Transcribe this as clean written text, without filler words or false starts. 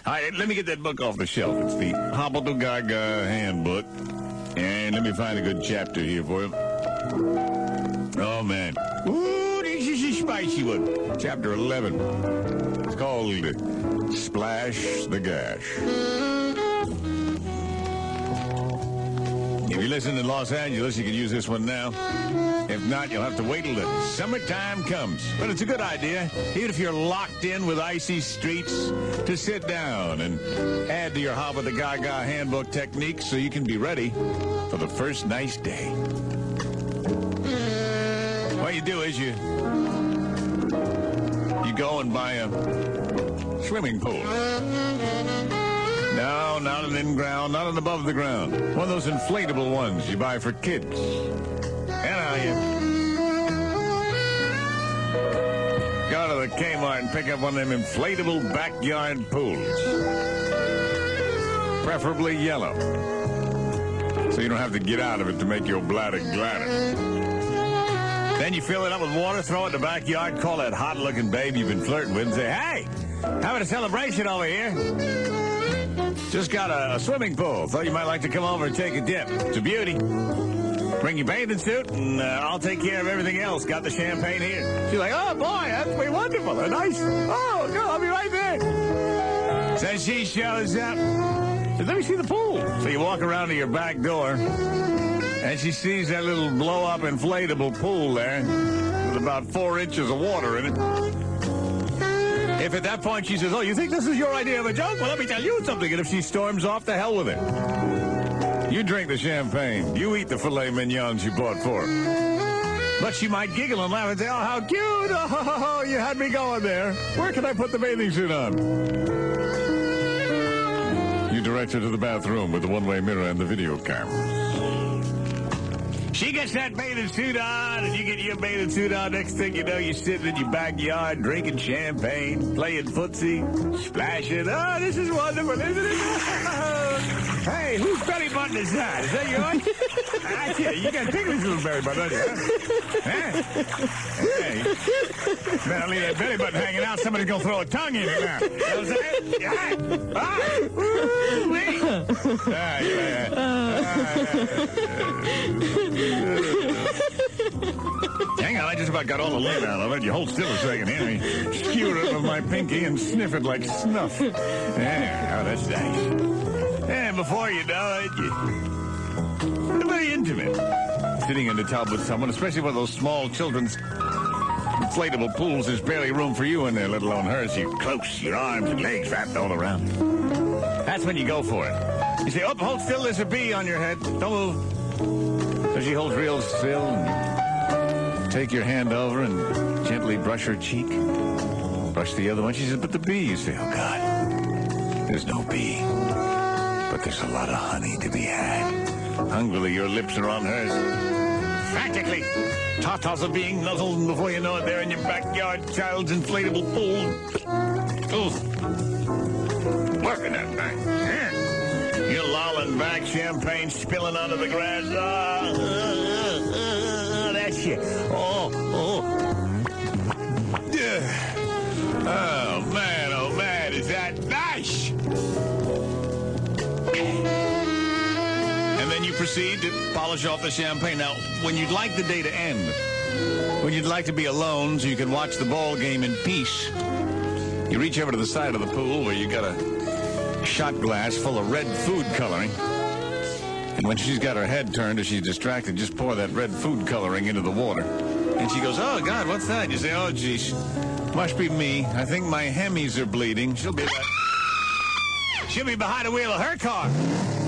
All right, let me get that book off the shelf. It's the Hobble to Gaga Handbook. And let me find a good chapter here for you. Oh, man. Ooh, this is a spicy one. Chapter 11. It's called Splash the Gash. If you listen in Los Angeles, you can use this one now. If not, you'll have to wait till the summertime comes. But it's a good idea, even if you're locked in with icy streets, to sit down and add to your Hobble the Gaga Handbook techniques so you can be ready for the first nice day. What you do is you go and buy a swimming pool. No, not an in-ground, not an above-the-ground. One of those inflatable ones you buy for kids. You go to the Kmart and pick up one of them inflatable backyard pools. Preferably yellow. So you don't have to get out of it to make your bladder gladder. Then you fill it up with water, throw it in the backyard, call that hot-looking babe you've been flirting with and say, "Hey, having a celebration over here. Just got a swimming pool. Thought you might like to come over and take a dip. It's a beauty. Bring your bathing suit, and I'll take care of everything else. Got the champagne here." She's like, "Oh, boy, that's pretty wonderful. They're nice. Oh, good, I'll be right there." So she shows up. Says, "Let me see the pool." So you walk around to your back door, and she sees that little blow-up inflatable pool there with about 4 inches of water in it. If at that point she says, "Oh, you think this is your idea of a joke? Well, let me tell you something." And if she storms off, to hell with it. You drink the champagne. You eat the filet mignons you bought for her. But she might giggle and laugh and say, "Oh, how cute. Oh, you had me going there. Where can I put the bathing suit on?" You direct her to the bathroom with the one-way mirror and the video camera. She gets that bathing suit on, and you get your bathing suit on. Next thing you know, you're sitting in your backyard drinking champagne, playing footsie, splashing. Oh, this is wonderful, isn't it? Hey, whose belly button is that? Is that yours? That's it. You got a ticklish little belly button, don't you? Huh? Hey, better leave that belly button hanging out. Somebody's going to throw a tongue in it now. You know what I'm saying? Wee. Hang on, I just about got all the lint out of it. You hold still a second here. I skewer it with my pinky and sniff it like snuff. Yeah, oh, that's nice. And before you know it, you're very intimate. Sitting in the tub with someone, especially one of those small children's inflatable pools, there's barely room for you in there, let alone hers. You're close, your arms and legs wrapped all around. That's when you go for it. You say, "Oh, hold still, there's a bee on your head. Don't move." So she holds real still, and you take your hand over and gently brush her cheek. Brush the other one. She says, "But the bee." You say, "Oh, God, there's no bee. But there's a lot of honey to be had." Hungrily, your lips are on hers. Frantically, tatas are being nuzzled, and before you know it, they're in your backyard child's inflatable pool. Ooh. Working that thing. Yeah. You're lolling back, champagne spilling onto the grass. That shit. Oh. Yeah. Oh, man, is that nice? And then you proceed to polish off the champagne. Now, when you'd like the day to end, when you'd like to be alone so you can watch the ball game in peace, you reach over to the side of the pool where you got a shot glass full of red food coloring. And when she's got her head turned or she's distracted, just pour that red food coloring into the water. And she goes, "Oh, God, what's that?" You say, "Oh, geez, must be me. I think my hemis are bleeding." She'll be behind the wheel of her car.